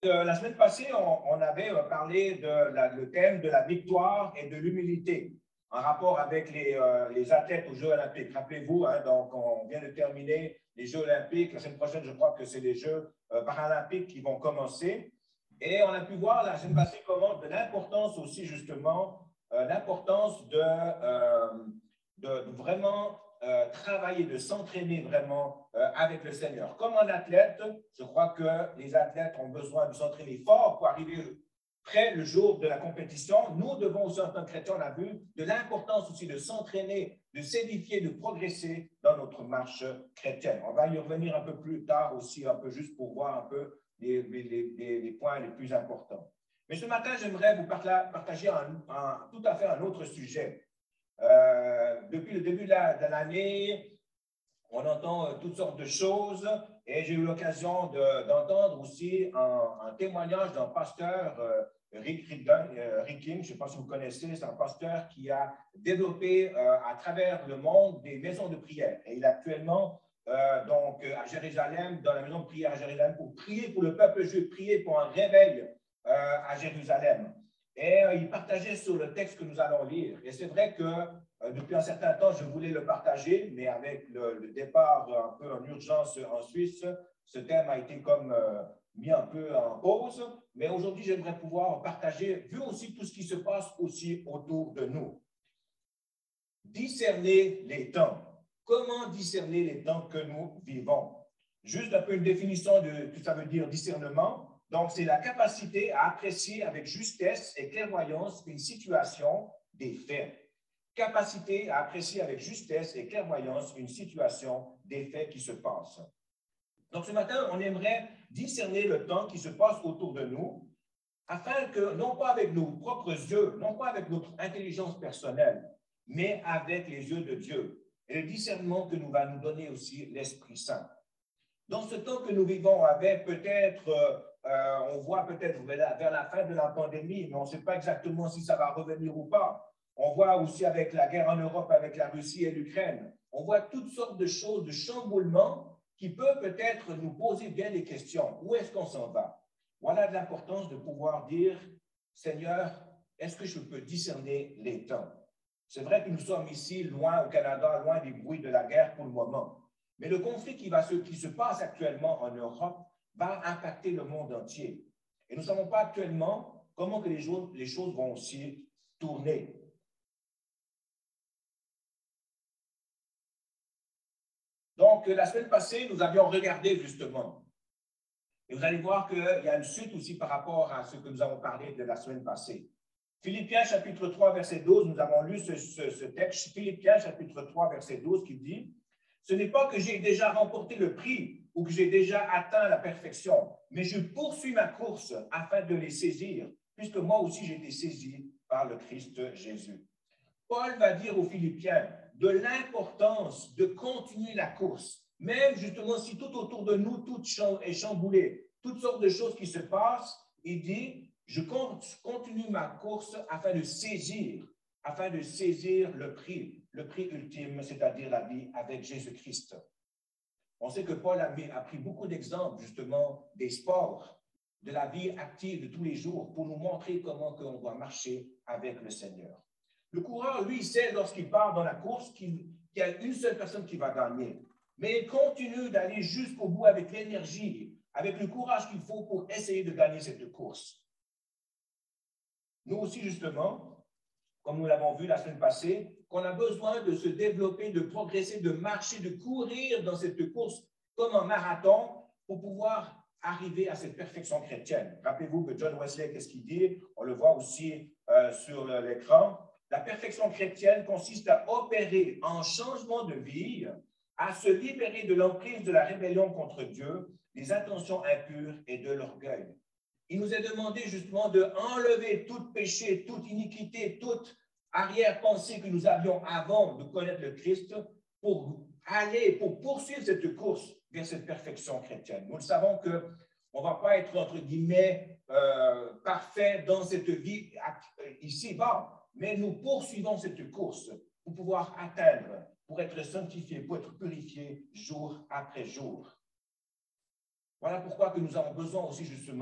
La semaine passée, on avait parlé le thème de la victoire et de l'humilité en rapport avec les athlètes aux Jeux olympiques. Rappelez-vous, hein, donc on vient de terminer les Jeux olympiques. La semaine prochaine, je crois que c'est les Jeux paralympiques qui vont commencer. Et on a pu voir la semaine passée comment de l'importance aussi, justement, l'importance de vraiment travailler, de s'entraîner vraiment avec le Seigneur. Comme un athlète, je crois que les athlètes ont besoin de s'entraîner fort pour arriver près le jour de la compétition. Nous devons aussi, en tant que chrétiens, on a vu de l'importance aussi de s'entraîner, de s'édifier, de progresser dans notre marche chrétienne. On va y revenir un peu plus tard aussi, un peu juste pour voir un peu les points les plus importants. Mais ce matin, j'aimerais vous partager tout à fait un autre sujet. Depuis le début de l'année, on entend toutes sortes de choses et j'ai eu l'occasion d'entendre aussi un témoignage d'un pasteur, Rick King, je ne sais pas si vous connaissez, c'est un pasteur qui a développé à travers le monde des maisons de prière. Et il est actuellement donc à Jérusalem, dans la maison de prière à Jérusalem, pour prier pour le peuple juif, prier pour un réveil à Jérusalem. Et il partageait sur le texte que nous allons lire. Et c'est vrai que depuis un certain temps, je voulais le partager, mais avec le départ un peu en urgence en Suisse, ce thème a été comme mis un peu en pause. Mais aujourd'hui, j'aimerais pouvoir partager, vu aussi tout ce qui se passe aussi autour de nous. Discerner les temps. Comment discerner les temps que nous vivons? Juste un peu une définition de ce que ça veut dire discernement. Donc, c'est la capacité à apprécier avec justesse et clairvoyance une situation, des faits. Capacité à apprécier avec justesse et clairvoyance une situation, des faits qui se passent. Donc, ce matin, on aimerait discerner le temps qui se passe autour de nous afin que, non pas avec nos propres yeux, non pas avec notre intelligence personnelle, mais avec les yeux de Dieu et le discernement que nous va nous donner aussi l'Esprit Saint. Dans ce temps que nous vivons, avec peut-être, on voit peut-être vers la fin de la pandémie, mais on ne sait pas exactement si ça va revenir ou pas. On voit aussi avec la guerre en Europe, avec la Russie et l'Ukraine, on voit toutes sortes de choses, de chamboulements qui peuvent peut-être nous poser bien des questions. Où est-ce qu'on s'en va? Voilà de l'importance de pouvoir dire, Seigneur, est-ce que je peux discerner les temps? C'est vrai que nous sommes ici, loin au Canada, loin des bruits de la guerre pour le moment. Mais le conflit qui se passe actuellement en Europe va impacter le monde entier. Et nous ne savons pas actuellement comment que les choses vont aussi tourner. Donc, la semaine passée, nous avions regardé justement. Et vous allez voir qu'il y a une suite aussi par rapport à ce que nous avons parlé de la semaine passée. Philippiens chapitre 3, verset 12, nous avons lu ce texte. Philippiens chapitre 3, verset 12 qui dit « Ce n'est pas que j'ai déjà remporté le prix ou que j'ai déjà atteint la perfection, mais je poursuis ma course afin de les saisir, puisque moi aussi j'ai été saisi par le Christ Jésus. » Paul va dire aux Philippiens de l'importance de continuer la course, même justement si tout autour de nous, tout est chamboulé, toutes sortes de choses qui se passent, il dit, je continue ma course afin de saisir le prix ultime, c'est-à-dire la vie avec Jésus-Christ. On sait que Paul a pris beaucoup d'exemples justement des sports, de la vie active de tous les jours pour nous montrer comment on doit marcher avec le Seigneur. Le coureur, lui, sait lorsqu'il part dans la course qu'il y a une seule personne qui va gagner. Mais il continue d'aller jusqu'au bout avec l'énergie, avec le courage qu'il faut pour essayer de gagner cette course. Nous aussi, justement, comme nous l'avons vu la semaine passée, qu'on a besoin de se développer, de progresser, de marcher, de courir dans cette course comme un marathon pour pouvoir arriver à cette perfection chrétienne. Rappelez-vous que John Wesley, qu'est-ce qu'il dit? On le voit aussi sur l'écran. La perfection chrétienne consiste à opérer un changement de vie, à se libérer de l'emprise de la rébellion contre Dieu, des intentions impures et de l'orgueil. Il nous est demandé justement d'enlever tout péché, toute iniquité, toute arrière-pensée que nous avions avant de connaître le Christ pour poursuivre cette course vers cette perfection chrétienne. Nous le savons qu'on ne va pas être, entre guillemets, parfait dans cette vie ici-bas, mais nous poursuivons cette course pour pouvoir atteindre, pour être sanctifiés, pour être purifiés jour après jour. Voilà pourquoi que nous avons besoin aussi justement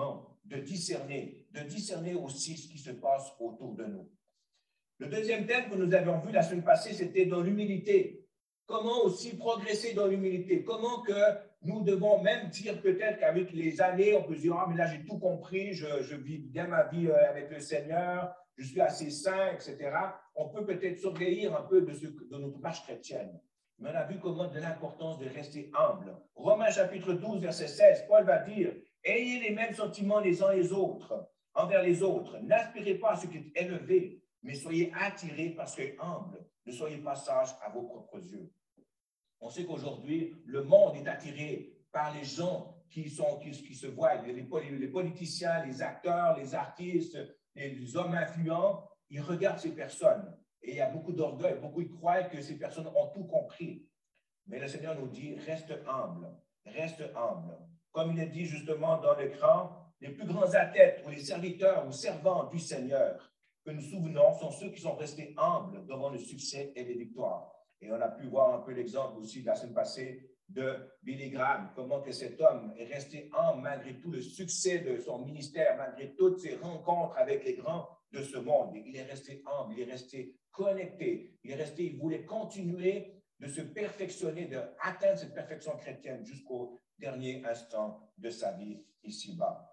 de discerner aussi ce qui se passe autour de nous. Le deuxième thème que nous avions vu la semaine passée, c'était dans l'humilité. Comment aussi progresser dans l'humilité? Comment que nous devons même dire peut-être qu'avec les années, on peut se dire, ah, mais là, j'ai tout compris, je vis bien ma vie avec le Seigneur, je suis assez saint, etc. On peut peut-être s'orgueillir un peu de notre marche chrétienne. Mais on a vu comment de l'importance de rester humble. Romains chapitre 12, verset 16, Paul va dire, ayez les mêmes sentiments les uns les autres, envers les autres. N'aspirez pas à ce qui est élevé, mais soyez attirés parce que humble. Ne soyez pas sages à vos propres yeux. On sait qu'aujourd'hui, le monde est attiré par les gens qui se voient, les politiciens, les acteurs, les artistes, les hommes influents, ils regardent ces personnes. Et il y a beaucoup d'orgueil, beaucoup y croient que ces personnes ont tout compris. Mais le Seigneur nous dit, reste humble, reste humble. Comme il est dit justement dans l'écran, les plus grands athlètes ou les serviteurs ou servants du Seigneur que nous souvenons sont ceux qui sont restés humbles devant le succès et les victoires. Et on a pu voir un peu l'exemple aussi de la semaine passée de Billy Graham, comment que cet homme est resté humble malgré tout le succès de son ministère, malgré toutes ses rencontres avec les grands de ce monde. Il est resté humble, il est resté connecté, il voulait continuer de se perfectionner, d'atteindre cette perfection chrétienne jusqu'au dernier instant de sa vie ici-bas.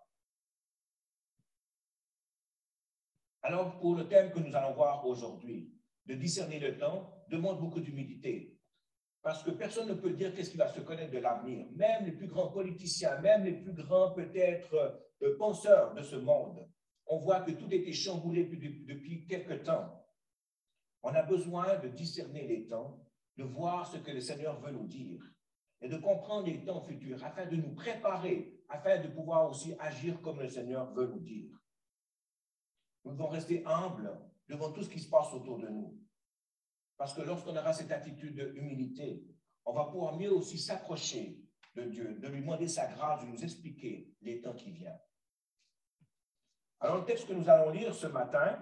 Alors, pour le thème que nous allons voir aujourd'hui, de discerner le temps, demande beaucoup d'humilité. Parce que personne ne peut dire qu'est-ce qui va se connaître de l'avenir. Même les plus grands politiciens, même les plus grands, peut-être, penseurs de ce monde, on voit que tout a été chamboulé depuis quelque temps. On a besoin de discerner les temps, de voir ce que le Seigneur veut nous dire et de comprendre les temps futurs afin de nous préparer, afin de pouvoir aussi agir comme le Seigneur veut nous dire. Nous devons rester humbles devant tout ce qui se passe autour de nous. Parce que lorsqu'on aura cette attitude d'humilité, on va pouvoir mieux aussi s'approcher de Dieu, de lui demander sa grâce, de nous expliquer les temps qui viennent. Alors, le texte que nous allons lire ce matin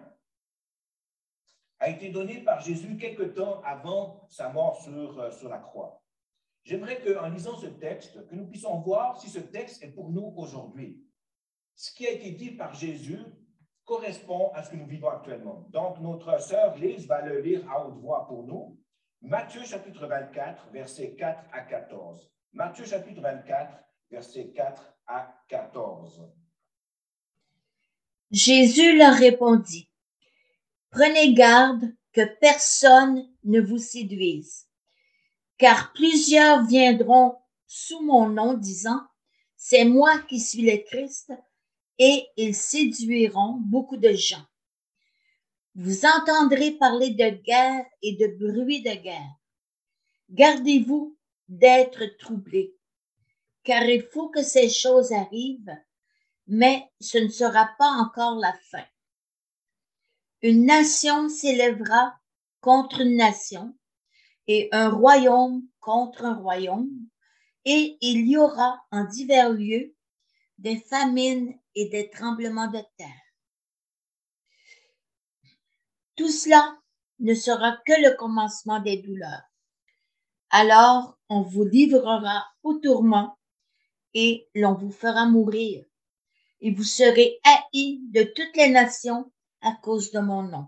a été donné par Jésus quelque temps avant sa mort sur la croix. J'aimerais qu'en lisant ce texte, que nous puissions voir si ce texte est pour nous aujourd'hui. Ce qui a été dit par Jésus correspond à ce que nous vivons actuellement. Donc, notre sœur Lise va le lire à haute voix pour nous. Matthieu chapitre 24, versets 4 à 14. Matthieu chapitre 24, versets 4 à 14. Jésus leur répondit, « Prenez garde que personne ne vous séduise, car plusieurs viendront sous mon nom disant, « C'est moi qui suis le Christ », et ils séduiront beaucoup de gens. Vous entendrez parler de guerre et de bruit de guerre. Gardez-vous d'être troublés, car il faut que ces choses arrivent, mais ce ne sera pas encore la fin. Une nation s'élèvera contre une nation, et un royaume contre un royaume, et il y aura en divers lieux des famines et des tremblements de terre. Tout cela ne sera que le commencement des douleurs. Alors on vous livrera au tourment et l'on vous fera mourir, et vous serez haïs de toutes les nations à cause de mon nom.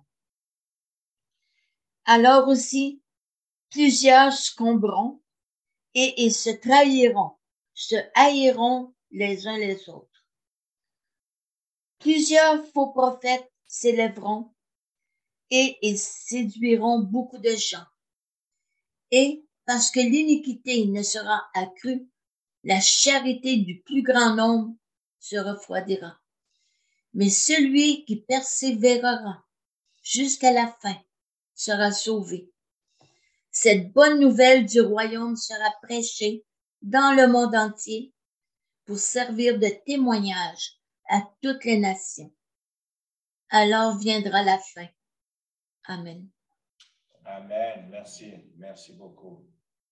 Alors aussi, plusieurs succomberont et ils se trahiront, se haïront les uns les autres. Plusieurs faux prophètes s'élèveront et ils séduiront beaucoup de gens. Et parce que l'iniquité ne sera accrue, la charité du plus grand nombre se refroidira. Mais celui qui persévérera jusqu'à la fin sera sauvé. Cette bonne nouvelle du royaume sera prêchée dans le monde entier pour servir de témoignage à toutes les nations. Alors viendra la fin. Amen. Amen. Merci. Merci beaucoup.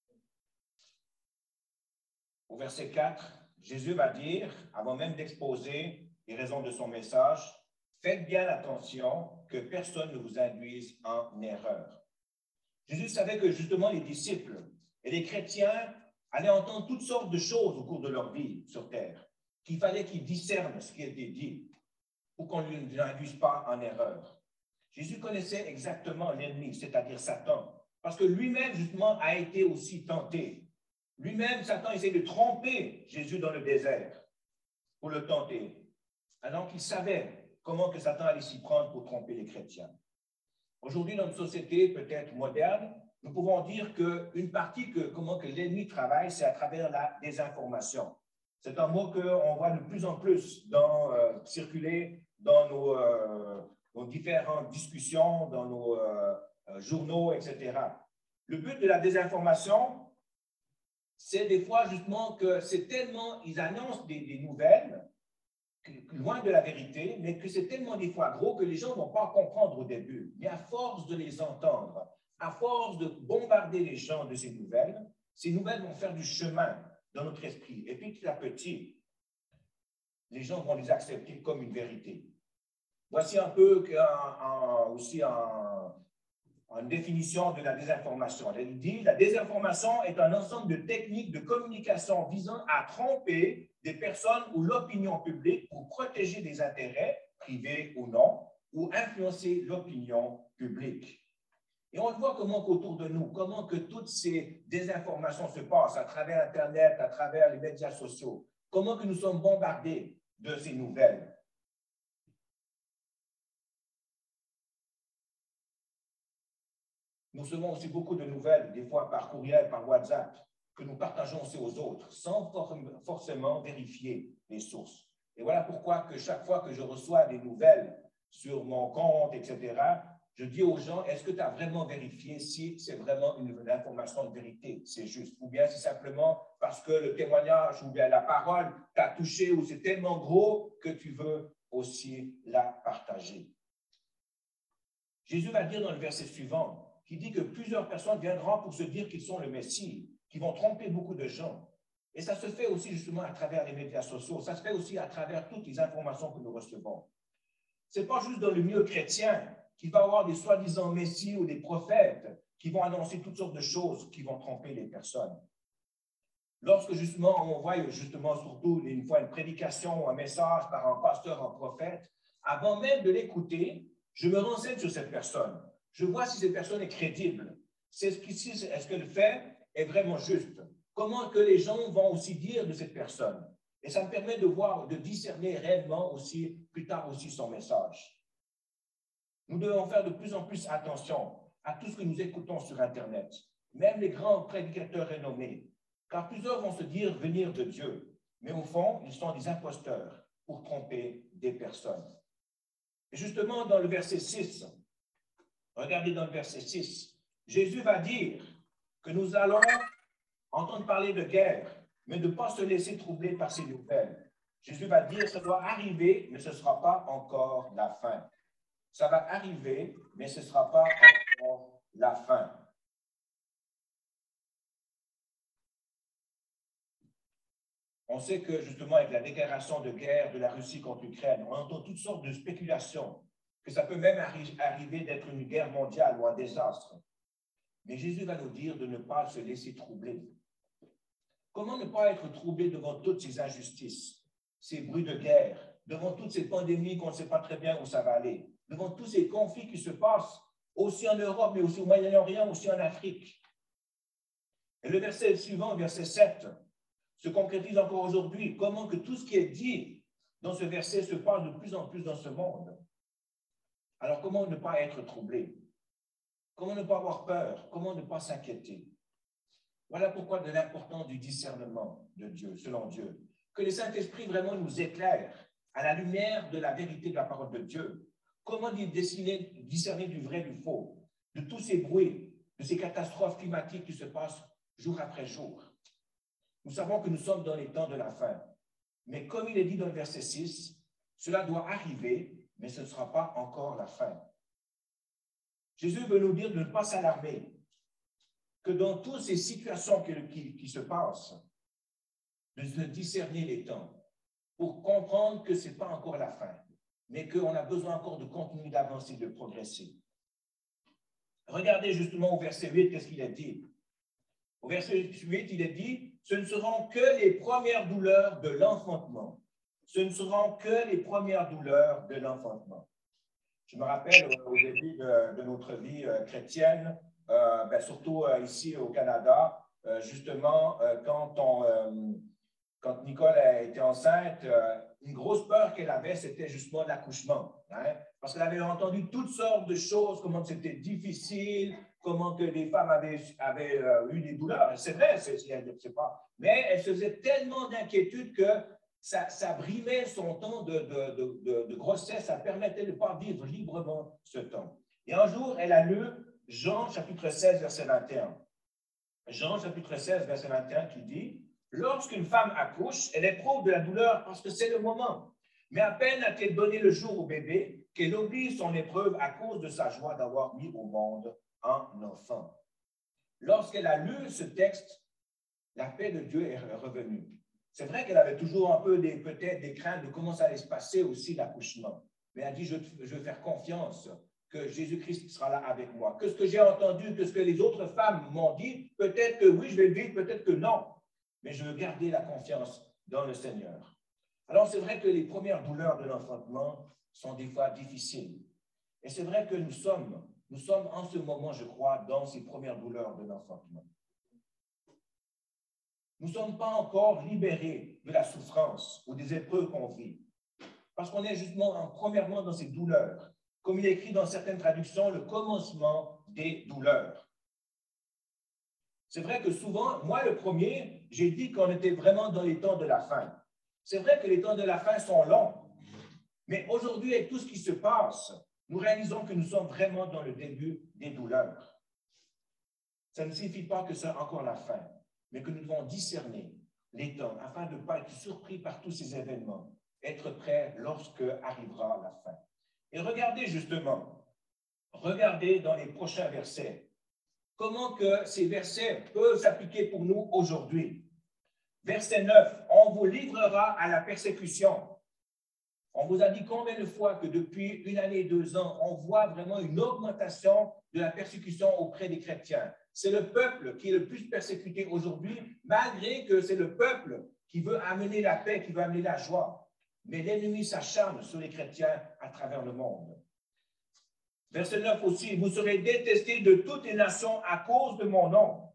Au verset 4, Jésus va dire, avant même d'exposer les raisons de son message, « Faites bien attention que personne ne vous induise en erreur. » Jésus savait que justement les disciples et les chrétiens allaient entendre toutes sortes de choses au cours de leur vie sur terre. qu'il fallait qu'il discerne ce qui était dit pour qu'on ne l'induise pas en erreur. Jésus connaissait exactement l'ennemi, c'est-à-dire Satan, parce que lui-même, justement, a été aussi tenté. Lui-même, Satan essaie de tromper Jésus dans le désert pour le tenter, alors qu'il savait comment que Satan allait s'y prendre pour tromper les chrétiens. Aujourd'hui, dans une société peut-être moderne, nous pouvons dire qu'une partie comment que l'ennemi travaille, c'est à travers la désinformation. C'est un mot qu'on voit de plus en plus circuler dans nos différentes discussions, dans nos journaux, etc. Le but de la désinformation, c'est des fois justement que c'est tellement, ils annoncent des nouvelles, loin de la vérité, mais que c'est tellement des fois gros que les gens ne vont pas comprendre au début. Mais à force de les entendre, à force de bombarder les gens de ces nouvelles vont faire du chemin dans notre esprit. Et petit à petit, les gens vont les accepter comme une vérité. Voici un peu aussi une définition de la désinformation. Elle dit, la désinformation est un ensemble de techniques de communication visant à tromper des personnes ou l'opinion publique pour protéger des intérêts, privés ou non, ou influencer l'opinion publique. Et on voit comment autour de nous, comment que toutes ces désinformations se passent à travers Internet, à travers les médias sociaux, comment que nous sommes bombardés de ces nouvelles. Nous recevons aussi beaucoup de nouvelles, des fois par courriel, par WhatsApp, que nous partageons aussi aux autres, sans forcément vérifier les sources. Et voilà pourquoi que chaque fois que je reçois des nouvelles sur mon compte, etc., je dis aux gens, est-ce que tu as vraiment vérifié si c'est vraiment une information de vérité, c'est juste, ou bien c'est simplement parce que le témoignage ou bien la parole t'a touché ou c'est tellement gros que tu veux aussi la partager. Jésus va dire dans le verset suivant, qui dit que plusieurs personnes viendront pour se dire qu'ils sont le Messie, qui vont tromper beaucoup de gens. Et ça se fait aussi justement à travers les médias sociaux, ça se fait aussi à travers toutes les informations que nous recevons. Ce n'est pas juste dans le milieu chrétien qu'il va y avoir des soi-disant messies ou des prophètes qui vont annoncer toutes sortes de choses qui vont tromper les personnes. Lorsque justement on voit justement surtout une fois une prédication ou un message par un pasteur, un prophète, avant même de l'écouter, je me renseigne sur cette personne. Je vois si cette personne est crédible. Est-ce qu'elle fait est vraiment juste? Comment que les gens vont aussi dire de cette personne? Et ça me permet de voir, de discerner réellement aussi, plus tard aussi, son message. Nous devons faire de plus en plus attention à tout ce que nous écoutons sur Internet, même les grands prédicateurs renommés, car plusieurs vont se dire venir de Dieu, mais au fond, ils sont des imposteurs pour tromper des personnes. Et justement, dans le verset 6, regardez dans le verset 6, Jésus va dire que nous allons entendre parler de guerre, mais de ne pas se laisser troubler par ces nouvelles. Jésus va dire, ça doit arriver, mais ce ne sera pas encore la fin. Ça va arriver, mais ce ne sera pas encore la fin. On sait que justement, avec la déclaration de guerre de la Russie contre l'Ukraine, on entend toutes sortes de spéculations, que ça peut même arriver d'être une guerre mondiale ou un désastre. Mais Jésus va nous dire de ne pas se laisser troubler. Comment ne pas être troublé devant toutes ces injustices, ces bruits de guerre, devant toutes ces pandémies qu'on ne sait pas très bien où ça va aller, devant tous ces conflits qui se passent aussi en Europe, mais aussi au Moyen-Orient, aussi en Afrique. Et le verset suivant, verset 7, se concrétise encore aujourd'hui. Comment que tout ce qui est dit dans ce verset se passe de plus en plus dans ce monde. Alors comment ne pas être troublé? Comment ne pas avoir peur? Comment ne pas s'inquiéter? Voilà pourquoi de l'importance du discernement de Dieu, selon Dieu. Que le Saint-Esprit vraiment nous éclaire à la lumière de la vérité de la parole de Dieu. Comment discerner du vrai du faux, de tous ces bruits, de ces catastrophes climatiques qui se passent jour après jour. Nous savons que nous sommes dans les temps de la fin. Mais comme il est dit dans le verset 6, cela doit arriver, mais ce ne sera pas encore la fin. Jésus veut nous dire de ne pas s'alarmer, que dans toutes ces situations qui se passent, de discerner les temps pour comprendre que ce n'est pas encore la fin, mais qu'on a besoin encore de continuer d'avancer, de progresser. Regardez justement au verset 8, qu'est-ce qu'il est dit? Au verset 8, il est dit, ce ne seront que les premières douleurs de l'enfantement, ce ne seront que les premières douleurs de l'enfantement. Je me rappelle au début de notre vie chrétienne, surtout ici au Canada, justement, quand Nicole a été enceinte, une grosse peur qu'elle avait, c'était justement l'accouchement. Hein? Parce qu'elle avait entendu toutes sortes de choses, comment c'était difficile, comment que les femmes avaient eu des douleurs. C'est vrai, c'est pas. Mais elle se faisait tellement d'inquiétude que ça brimait son temps de grossesse, ça permettait de ne pas vivre librement ce temps. Et un jour, elle a lu Jean chapitre 16, verset 21. Jean chapitre 16, verset 21 qui dit « Lorsqu'une femme accouche, elle éprouve de la douleur parce que c'est le moment. Mais à peine a-t-elle donné le jour au bébé qu'elle oublie son épreuve à cause de sa joie d'avoir mis au monde un enfant. » Lorsqu'elle a lu ce texte, la paix de Dieu est revenue. C'est vrai qu'elle avait toujours un peu peut-être des craintes de comment ça allait se passer aussi l'accouchement. Mais elle a dit, je veux faire confiance que Jésus-Christ sera là avec moi. Que ce que j'ai entendu, que ce que les autres femmes m'ont dit, peut-être que oui, je vais le vivre, peut-être que non. Mais je veux garder la confiance dans le Seigneur. Alors, c'est vrai que les premières douleurs de l'enfantement sont des fois difficiles. Et c'est vrai que nous sommes en ce moment, je crois, dans ces premières douleurs de l'enfantement. Nous ne sommes pas encore libérés de la souffrance ou des épreuves qu'on vit. Parce qu'on est justement, premièrement, dans ces douleurs. Comme il est écrit dans certaines traductions, le commencement des douleurs. C'est vrai que souvent, moi le premier, j'ai dit qu'on était vraiment dans les temps de la fin. C'est vrai que les temps de la fin sont longs. Mais aujourd'hui, avec tout ce qui se passe, nous réalisons que nous sommes vraiment dans le début des douleurs. Ça ne signifie pas que c'est encore la fin, mais que nous devons discerner les temps afin de ne pas être surpris par tous ces événements, être prêts lorsque arrivera la fin. Et regardez justement, regardez dans les prochains versets, comment que ces versets peuvent s'appliquer pour nous aujourd'hui. Verset 9, on vous livrera à la persécution. On vous a dit combien de fois que depuis 1 année et 2 ans, on voit vraiment une augmentation de la persécution auprès des chrétiens. C'est le peuple qui est le plus persécuté aujourd'hui, malgré que c'est le peuple qui veut amener la paix, qui veut amener la joie. Mais l'ennemi s'acharne sur les chrétiens à travers le monde. Verset 9 aussi, vous serez détestés de toutes les nations à cause de mon nom.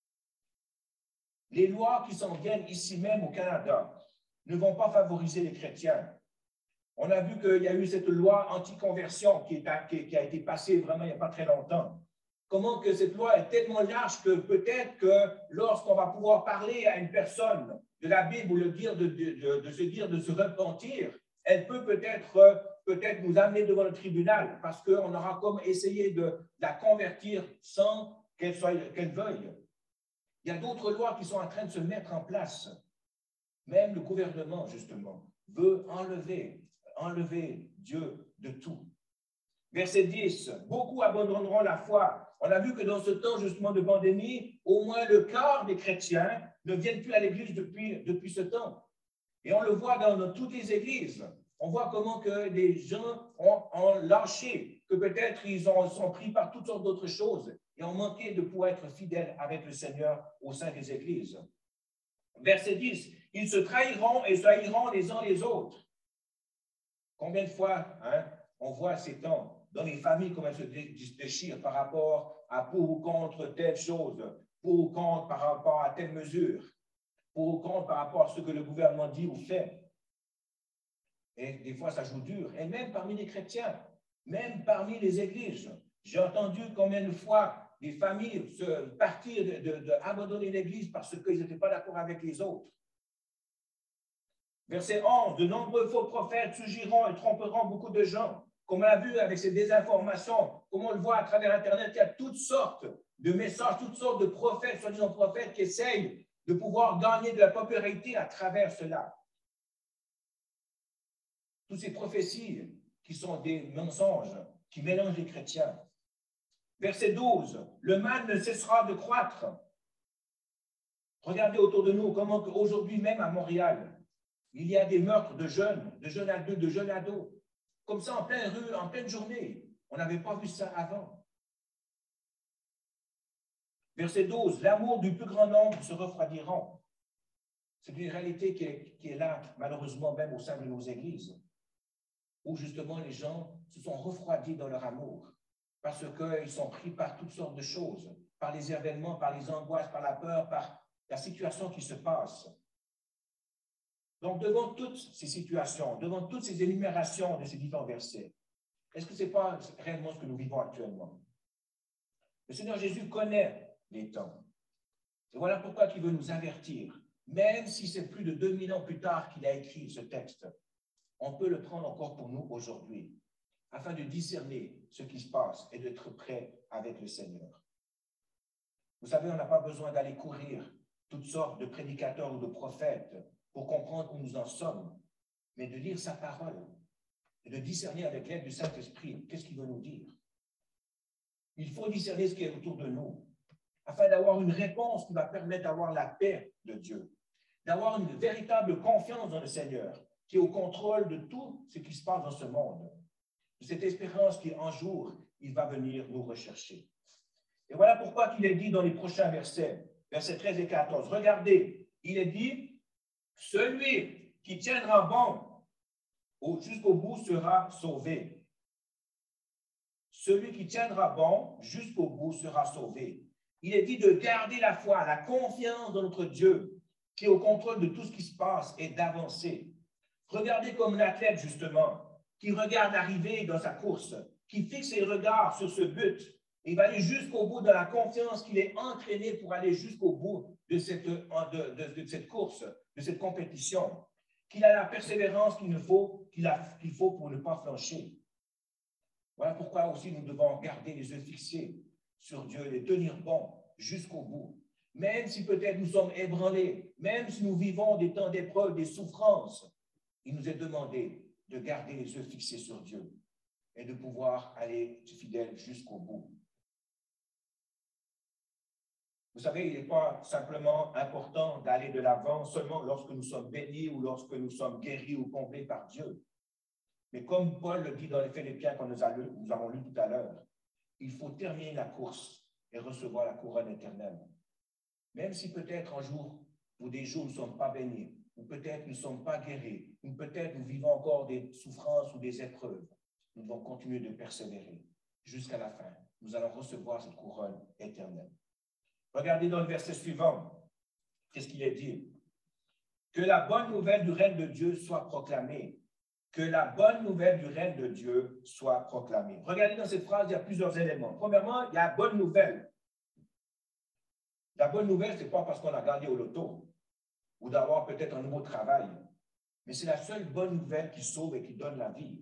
Les lois qui s'en viennent ici même au Canada ne vont pas favoriser les chrétiens. On a vu qu'il y a eu cette loi anti-conversion qui a été passée vraiment il n'y a pas très longtemps. Comment que cette loi est tellement large que peut-être que lorsqu'on va pouvoir parler à une personne de la Bible ou de se repentir, elle peut peut-être nous amener devant le tribunal parce qu'on aura comme essayé de la convertir sans qu'elle veuille. Il y a d'autres lois qui sont en train de se mettre en place. Même le gouvernement, justement, veut enlever Dieu de tout. Verset 10, beaucoup abandonneront la foi. On a vu que dans ce temps justement de pandémie, au moins le quart des chrétiens ne viennent plus à l'église depuis ce temps. Et on le voit dans toutes les églises. On voit comment que les gens ont lâché, que peut-être ils sont pris par toutes sortes d'autres choses et ont manqué de pouvoir être fidèles avec le Seigneur au sein des églises. Verset 10, ils se trahiront et se haïront les uns les autres. Combien de fois on voit ces temps dans les familles, comment elles se déchirent par rapport à pour ou contre telle chose, pour ou contre par rapport à telle mesure, pour ou contre par rapport à ce que le gouvernement dit ou fait. Et des fois, ça joue dur. Et même parmi les chrétiens, même parmi les églises, j'ai entendu combien de fois des familles partir abandonner l'église parce qu'ils n'étaient pas d'accord avec les autres. Verset 11, de nombreux faux prophètes surgiront et tromperont beaucoup de gens. Comme on l'a vu avec ces désinformations, comme on le voit à travers Internet, il y a toutes sortes de messages, toutes sortes de prophètes, soi-disant prophètes, qui essayent de pouvoir gagner de la popularité à travers cela. Toutes ces prophéties qui sont des mensonges, qui mélangent les chrétiens. Verset 12, le mal ne cessera de croître. Regardez autour de nous comment aujourd'hui même à Montréal, il y a des meurtres de jeunes adultes, de jeunes ados. Comme ça, en pleine rue, en pleine journée. On n'avait pas vu ça avant. Verset 12, l'amour du plus grand nombre se refroidiront. C'est une réalité qui est là, malheureusement, même au sein de nos églises, où justement les gens se sont refroidis dans leur amour, parce qu'ils sont pris par toutes sortes de choses, par les événements, par les angoisses, par la peur, par la situation qui se passe. Donc, devant toutes ces situations, devant toutes ces énumérations de ces différents versets, est-ce que ce n'est pas réellement ce que nous vivons actuellement? Le Seigneur Jésus connaît les temps. Et voilà pourquoi il veut nous avertir. Même si c'est plus de 2000 ans plus tard qu'il a écrit ce texte, on peut le prendre encore pour nous aujourd'hui, afin de discerner ce qui se passe et d'être prêt avec le Seigneur. Vous savez, on n'a pas besoin d'aller courir toutes sortes de prédicateurs ou de prophètes pour comprendre où nous en sommes, mais de lire sa parole et de discerner avec l'aide du Saint-Esprit qu'est-ce qu'il veut nous dire. Il faut discerner ce qui est autour de nous, afin d'avoir une réponse qui va permettre d'avoir la paix de Dieu, d'avoir une véritable confiance dans le Seigneur, qui est au contrôle de tout ce qui se passe dans ce monde, de cette espérance qu'un jour, il va venir nous rechercher. Et voilà pourquoi il est dit dans les prochains versets, versets 13 et 14, regardez, il est dit, celui qui tiendra bon jusqu'au bout sera sauvé. Celui qui tiendra bon jusqu'au bout sera sauvé. Il est dit de garder la foi, la confiance dans notre Dieu, qui est au contrôle de tout ce qui se passe et d'avancer. Regardez comme un athlète, justement, qui regarde arriver dans sa course, qui fixe ses regards sur ce but. Il va aller jusqu'au bout de la confiance qu'il est entraîné pour aller jusqu'au bout de cette course, de cette compétition, qu'il a la persévérance qu'il faut pour ne pas flancher. Voilà pourquoi aussi nous devons garder les yeux fixés sur Dieu, les tenir bons jusqu'au bout. Même si peut-être nous sommes ébranlés, même si nous vivons des temps d'épreuve, des souffrances, il nous est demandé de garder les yeux fixés sur Dieu et de pouvoir aller fidèles jusqu'au bout. Vous savez, il n'est pas simplement important d'aller de l'avant seulement lorsque nous sommes bénis ou lorsque nous sommes guéris ou comblés par Dieu. Mais comme Paul le dit dans les Philippiens que nous avons lu tout à l'heure, il faut terminer la course et recevoir la couronne éternelle. Même si peut-être un jour ou des jours nous ne sommes pas bénis, ou peut-être nous ne sommes pas guéris, ou peut-être nous vivons encore des souffrances ou des épreuves, nous devons continuer de persévérer jusqu'à la fin. Nous allons recevoir cette couronne éternelle. Regardez dans le verset suivant, qu'est-ce qu'il est dit? Que la bonne nouvelle du règne de Dieu soit proclamée. Que la bonne nouvelle du règne de Dieu soit proclamée. Regardez dans cette phrase, il y a plusieurs éléments. Premièrement, il y a la bonne nouvelle. La bonne nouvelle, ce n'est pas parce qu'on a gagné au loto ou d'avoir peut-être un nouveau travail, mais c'est la seule bonne nouvelle qui sauve et qui donne la vie.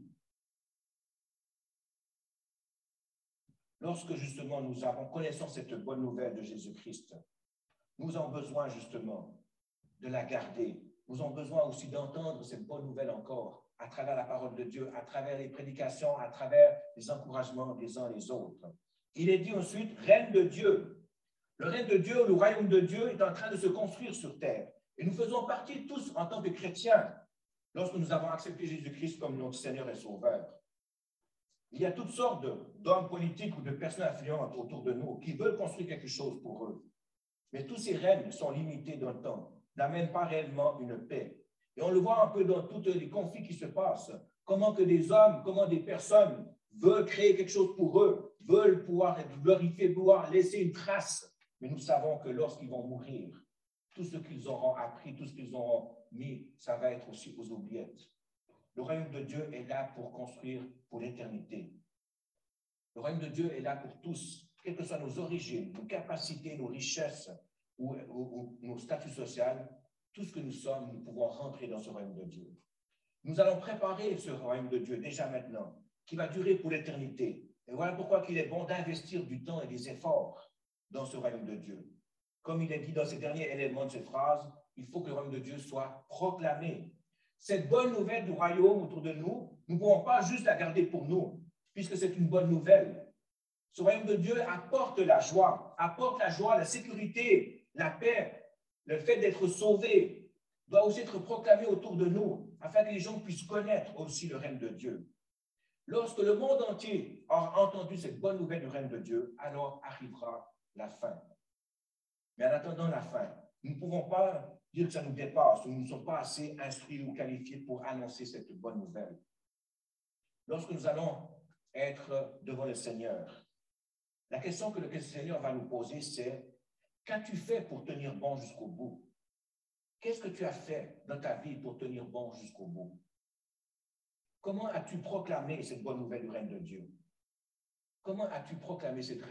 Lorsque justement nous avons connaissance de cette bonne nouvelle de Jésus-Christ, nous avons besoin justement de la garder. Nous avons besoin aussi d'entendre cette bonne nouvelle encore à travers la parole de Dieu, à travers les prédications, à travers les encouragements des uns et des autres. Il est dit ensuite, règne de Dieu. Le règne de Dieu, le royaume de Dieu est en train de se construire sur terre. Et nous faisons partie tous en tant que chrétiens lorsque nous avons accepté Jésus-Christ comme notre Seigneur et Sauveur. Il y a toutes sortes d'hommes politiques ou de personnes influentes autour de nous qui veulent construire quelque chose pour eux. Mais tous ces règnes sont limités dans le temps, n'amènent pas réellement une paix. Et on le voit un peu dans tous les conflits qui se passent. Comment que des hommes, comment des personnes veulent créer quelque chose pour eux, veulent pouvoir être glorifiés, pouvoir laisser une trace. Mais nous savons que lorsqu'ils vont mourir, tout ce qu'ils auront appris, tout ce qu'ils auront mis, ça va être aussi aux oubliettes. Le royaume de Dieu est là pour construire pour l'éternité. Le royaume de Dieu est là pour tous, quelles que soient nos origines, nos capacités, nos richesses ou nos statuts sociaux. Tout ce que nous sommes, nous pouvons rentrer dans ce royaume de Dieu. Nous allons préparer ce royaume de Dieu déjà maintenant, qui va durer pour l'éternité. Et voilà pourquoi il est bon d'investir du temps et des efforts dans ce royaume de Dieu. Comme il est dit dans ces derniers éléments de cette phrase, il faut que le royaume de Dieu soit proclamé. Cette bonne nouvelle du royaume autour de nous, nous ne pouvons pas juste la garder pour nous, puisque c'est une bonne nouvelle. Ce royaume de Dieu apporte la joie, la sécurité, la paix. Le fait d'être sauvé doit aussi être proclamé autour de nous, afin que les gens puissent connaître aussi le règne de Dieu. Lorsque le monde entier aura entendu cette bonne nouvelle du règne de Dieu, alors arrivera la fin. Mais en attendant la fin, nous ne pouvons pas dire que ça nous dépasse, nous ne sommes pas assez instruits ou qualifiés pour annoncer cette bonne nouvelle. Lorsque nous allons être devant le Seigneur, la question que le Seigneur va nous poser, c'est qu'as-tu fait pour tenir bon jusqu'au bout? Qu'est-ce que tu as fait dans ta vie pour tenir bon jusqu'au bout? Comment as-tu proclamé cette bonne nouvelle du règne de Dieu? Comment as-tu proclamé cette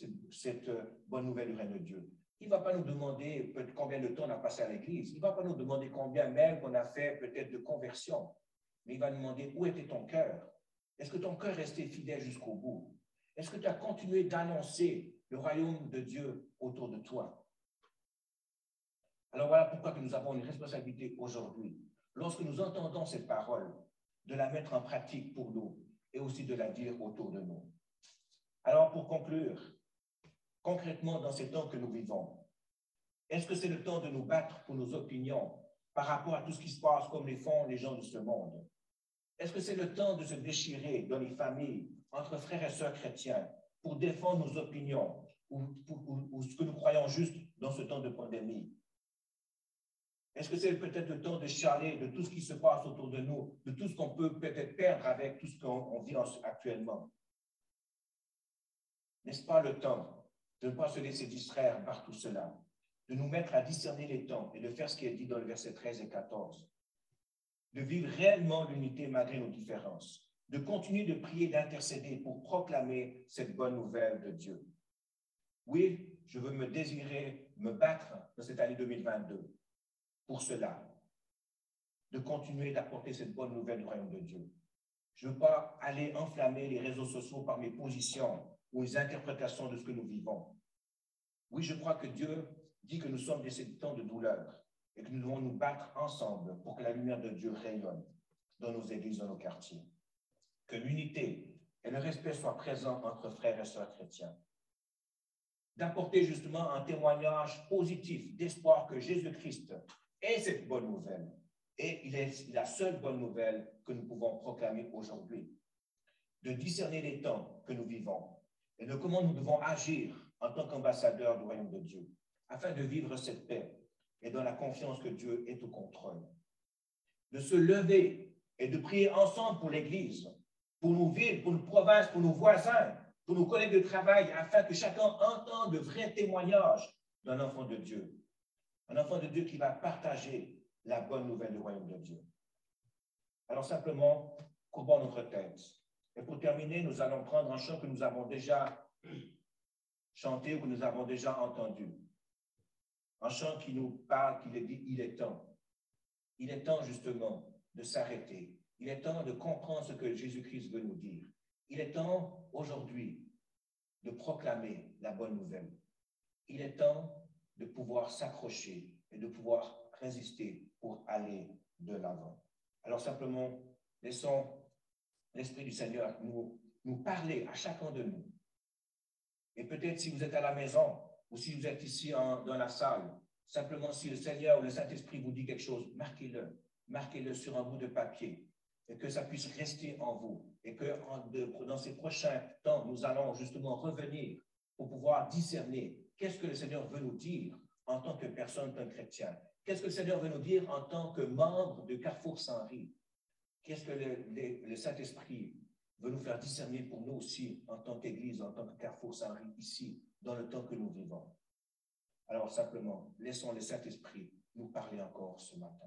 bonne nouvelle du règne de Dieu? Il ne va pas nous demander combien de temps on a passé à l'église. Il ne va pas nous demander combien même qu'on a fait peut-être de conversion. Mais il va nous demander où était ton cœur? Est-ce que ton cœur restait fidèle jusqu'au bout? Est-ce que tu as continué d'annoncer le royaume de Dieu autour de toi? Alors voilà pourquoi que nous avons une responsabilité aujourd'hui. Lorsque nous entendons cette parole, de la mettre en pratique pour nous et aussi de la dire autour de nous. Alors pour conclure, concrètement dans ces temps que nous vivons, est-ce que c'est le temps de nous battre pour nos opinions par rapport à tout ce qui se passe comme les font les gens de ce monde? Est-ce que c'est le temps de se déchirer dans les familles, entre frères et sœurs chrétiens, pour défendre nos opinions ou ce que nous croyons juste dans ce temps de pandémie? Est-ce que c'est peut-être le temps de chialer de tout ce qui se passe autour de nous, de tout ce qu'on peut peut-être perdre avec tout ce qu'on vit actuellement? N'est-ce pas le temps de ne pas se laisser distraire par tout cela, de nous mettre à discerner les temps et de faire ce qui est dit dans le verset 13 et 14, de vivre réellement l'unité malgré nos différences, de continuer de prier, d'intercéder pour proclamer cette bonne nouvelle de Dieu? Oui, je veux me battre dans cette année 2022 pour cela, de continuer d'apporter cette bonne nouvelle du royaume de Dieu. Je ne veux pas aller enflammer les réseaux sociaux par mes positions ou les interprétations de ce que nous vivons. Oui, je crois que Dieu dit que nous sommes des temps de douleur et que nous devons nous battre ensemble pour que la lumière de Dieu rayonne dans nos églises, dans nos quartiers. Que l'unité et le respect soient présents entre frères et sœurs chrétiens. D'apporter justement un témoignage positif d'espoir que Jésus-Christ est cette bonne nouvelle. Et il est la seule bonne nouvelle que nous pouvons proclamer aujourd'hui. De discerner les temps que nous vivons et de comment nous devons agir en tant qu'ambassadeurs du royaume de Dieu, afin de vivre cette paix et dans la confiance que Dieu est au contrôle. De se lever et de prier ensemble pour l'Église, pour nos villes, pour nos provinces, pour nos voisins, pour nos collègues de travail, afin que chacun entende le vrai témoignage d'un enfant de Dieu. Un enfant de Dieu qui va partager la bonne nouvelle du royaume de Dieu. Alors simplement, courbons notre tête. Et pour terminer, nous allons prendre un chant que nous avons déjà chanté ou que nous avons déjà entendu. Un chant qui nous parle, qui dit « Il est temps ». Il est temps justement de s'arrêter. Il est temps de comprendre ce que Jésus-Christ veut nous dire. Il est temps aujourd'hui de proclamer la bonne nouvelle. Il est temps de pouvoir s'accrocher et de pouvoir résister pour aller de l'avant. Alors simplement, laissons l'Esprit du Seigneur nous parler à chacun de nous. Et peut-être si vous êtes à la maison ou si vous êtes ici dans la salle, simplement si le Seigneur ou le Saint-Esprit vous dit quelque chose, marquez-le. Marquez-le sur un bout de papier et que ça puisse rester en vous. Et que dans ces prochains temps, nous allons justement revenir pour pouvoir discerner qu'est-ce que le Seigneur veut nous dire en tant que personne, qu'un chrétien. Qu'est-ce que le Seigneur veut nous dire en tant que membre de Carrefour Saint-Henri? Qu'est-ce que le Saint-Esprit veut nous faire discerner pour nous aussi en tant qu'Église, en tant que Carrefour Saint-Henri, ici, dans le temps que nous vivons? Alors simplement, laissons le Saint-Esprit nous parler encore ce matin.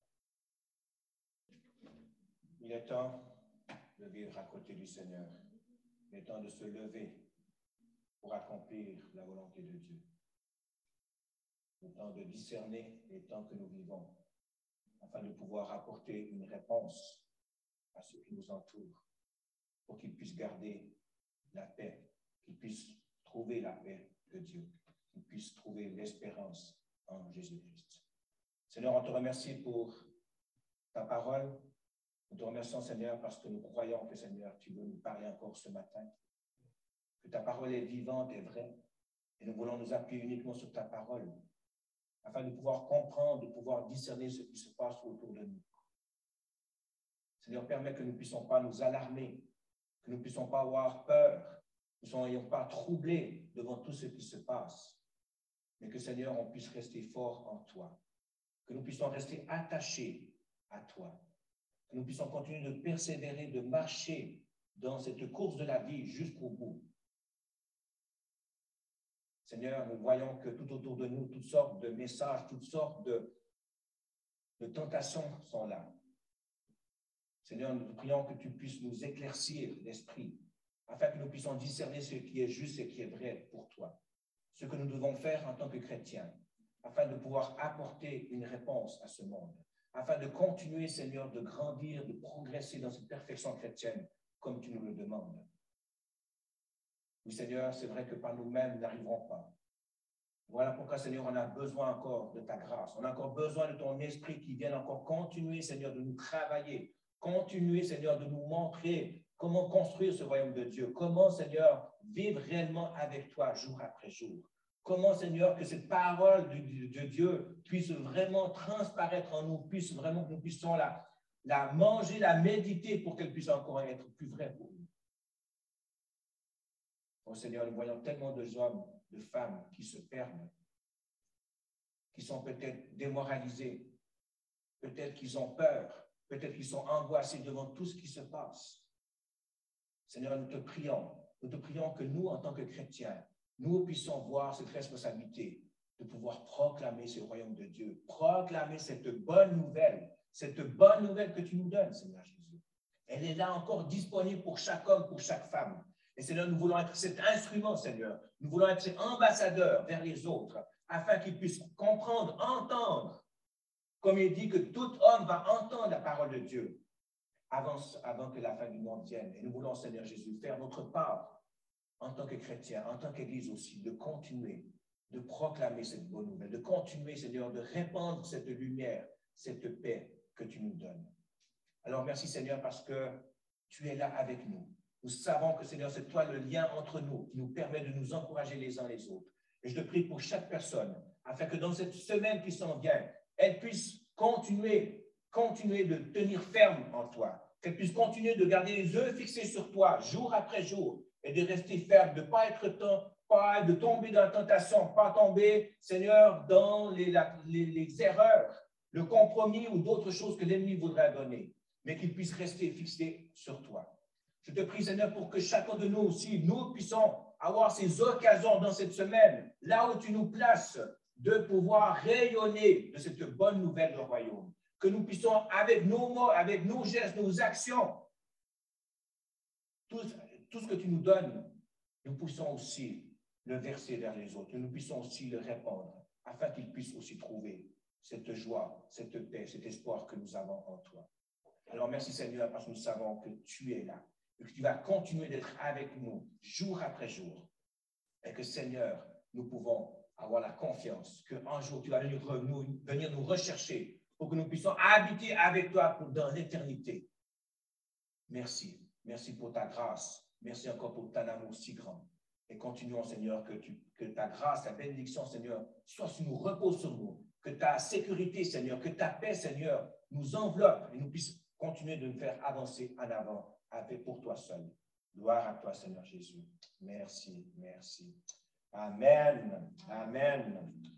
Il est temps de vivre à côté du Seigneur. Il est temps de se lever pour accomplir la volonté de Dieu. Il est temps de discerner les temps que nous vivons, afin de pouvoir apporter une réponse à ceux qui nous entourent, pour qu'ils puissent garder la paix, qu'ils puissent trouver la paix de Dieu, qu'ils puissent trouver l'espérance en Jésus-Christ. Seigneur, on te remercie pour ta parole. Nous te remercions, Seigneur, parce que nous croyons que, Seigneur, tu veux nous parler encore ce matin, que ta parole est vivante et vraie, et nous voulons nous appuyer uniquement sur ta parole, afin de pouvoir comprendre, de pouvoir discerner ce qui se passe autour de nous. Seigneur, permets que nous ne puissions pas nous alarmer, que nous ne puissions pas avoir peur, que nous ne soyons pas troublés devant tout ce qui se passe, mais que, Seigneur, on puisse rester fort en toi, que nous puissions rester attachés à toi, que nous puissions continuer de persévérer, de marcher dans cette course de la vie jusqu'au bout. Seigneur, nous voyons que tout autour de nous, toutes sortes de messages, toutes sortes de tentations sont là. Seigneur, nous prions que tu puisses nous éclaircir l'esprit, afin que nous puissions discerner ce qui est juste et qui est vrai pour toi, ce que nous devons faire en tant que chrétiens, afin de pouvoir apporter une réponse à ce monde, afin de continuer, Seigneur, de grandir, de progresser dans cette perfection chrétienne, comme tu nous le demandes. Oui, Seigneur, c'est vrai que par nous-mêmes, nous n'arriverons pas. Voilà pourquoi, Seigneur, on a besoin encore de ta grâce. On a encore besoin de ton esprit qui vienne encore continuer, Seigneur, de nous travailler. Continuer, Seigneur, de nous montrer comment construire ce royaume de Dieu. Comment, Seigneur, vivre réellement avec toi jour après jour. Comment, Seigneur, que cette parole de Dieu puisse vraiment transparaître en nous, puisse vraiment que nous puissions la manger, la méditer pour qu'elle puisse encore être plus vraie pour nous. Oh Seigneur, nous voyons tellement de hommes, de femmes qui se perdent, qui sont peut-être démoralisés, peut-être qu'ils ont peur, peut-être qu'ils sont angoissés devant tout ce qui se passe. Seigneur, nous te prions que nous, en tant que chrétiens, nous puissions voir cette responsabilité de pouvoir proclamer ce royaume de Dieu, proclamer cette bonne nouvelle que tu nous donnes, Seigneur Jésus. Elle est là encore disponible pour chaque homme, pour chaque femme. Et Seigneur, nous voulons être cet instrument, Seigneur. Nous voulons être cet ambassadeur vers les autres, afin qu'ils puissent comprendre, entendre, comme il dit que tout homme va entendre la parole de Dieu avant que la fin du monde vienne. Et nous voulons, Seigneur Jésus, faire notre part en tant que chrétiens, en tant qu'Église aussi, de continuer, de proclamer cette bonne nouvelle, de continuer, Seigneur, de répandre cette lumière, cette paix que tu nous donnes. Alors, merci, Seigneur, parce que tu es là avec nous. Nous savons que, Seigneur, c'est toi le lien entre nous qui nous permet de nous encourager les uns les autres. Et je te prie pour chaque personne, afin que dans cette semaine qui s'en vient, elle puisse continuer de tenir ferme en toi, qu'elle puisse continuer de garder les yeux fixés sur toi, jour après jour, et de rester ferme, de ne pas de tomber dans la tentation, pas tomber, Seigneur, dans les erreurs, le compromis ou d'autres choses que l'ennemi voudrait donner, mais qu'il puisse rester fixé sur toi. Je te prie, Seigneur, pour que chacun de nous aussi, nous puissions avoir ces occasions dans cette semaine, là où tu nous places, de pouvoir rayonner de cette bonne nouvelle du royaume. Que nous puissions, avec nos mots, avec nos gestes, nos actions, tout ce que tu nous donnes, nous puissions aussi le verser vers les autres. Nous puissions aussi le répandre, afin qu'ils puissent aussi trouver cette joie, cette paix, cet espoir que nous avons en toi. Alors, merci Seigneur, parce que nous savons que tu es là, et que tu vas continuer d'être avec nous jour après jour. Et que Seigneur, nous pouvons avoir la confiance qu'un jour tu vas venir nous rechercher pour que nous puissions habiter avec toi dans l'éternité. Merci. Merci pour ta grâce. Merci encore pour ton amour si grand. Et continuons, Seigneur, que ta grâce, ta bénédiction, Seigneur, soit sur nous, repose sur nous. Que ta sécurité, Seigneur, que ta paix, Seigneur, nous enveloppe et nous puisse continuer de nous faire avancer en avant avec pour toi seul. Gloire à toi, Seigneur Jésus. Merci, merci. Amen. Amen.